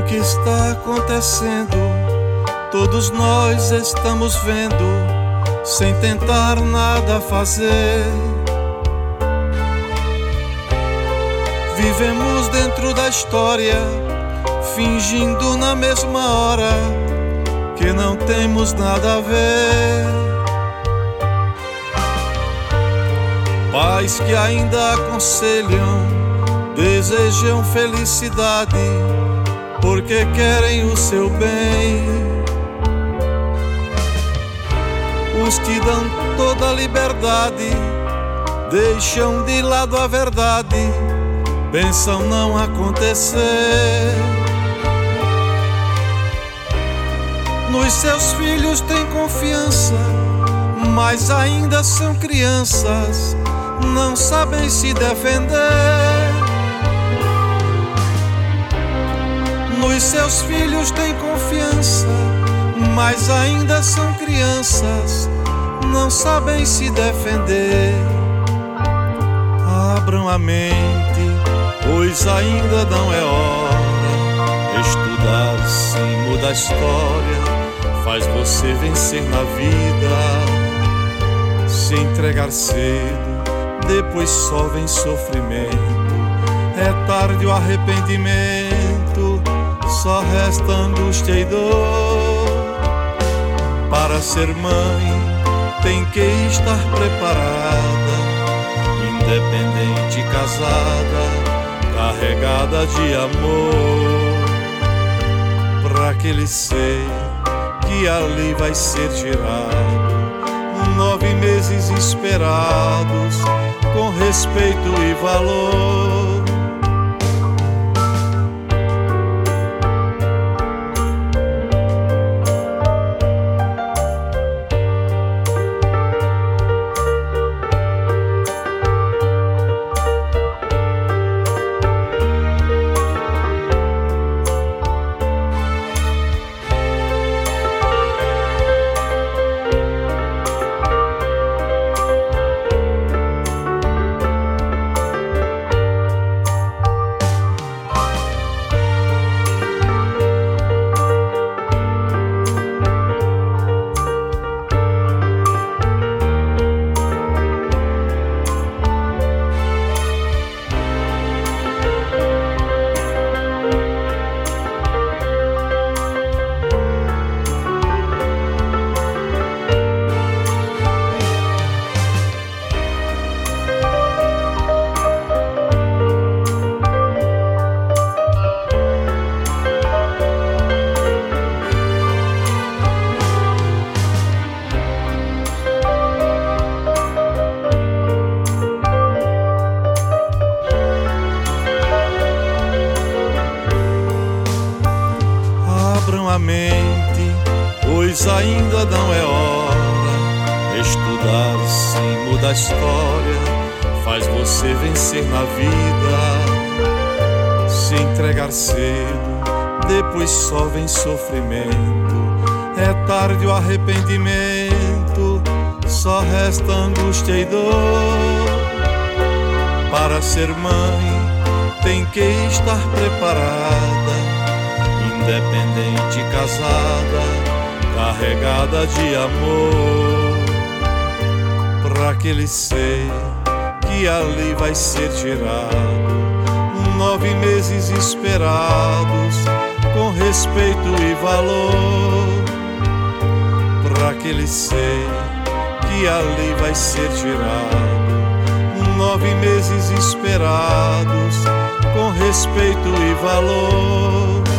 que está acontecendo, todos nós estamos vendo, sem tentar nada fazer. Vivemos dentro da história, fingindo na mesma hora que não temos nada a ver. Pais que ainda aconselham, desejam felicidade, porque querem o seu bem. Os que dão toda a liberdade, deixam de lado a verdade, pensam não acontecer. Nos seus filhos têm confiança, mas ainda são crianças, não sabem se defender. Nos seus filhos têm confiança, mas ainda são crianças, não sabem se defender. Abram a mente, pois ainda não é hora. Estudar sim muda a história, faz você vencer na vida. Se entregar cedo, depois só vem sofrimento. É tarde o arrependimento, só resta angústia e dor. Para ser mãe tem que estar preparada, independente, casada, carregada de amor. Pra aquele ser que ali vai ser tirado, 9 meses esperados, com respeito e valor. A mente, pois ainda não é hora. Estudar sim muda a história, faz você vencer na vida. Se entregar cedo, depois só vem sofrimento. É tarde o arrependimento, só resta angústia e dor. Para ser mãe tem que estar preparada, independente, casada, carregada de amor. Pra aquele ser que ali vai ser tirado, 9 meses esperados, com respeito e valor. Pra aquele ser que ali vai ser tirado, 9 meses esperados, com respeito e valor.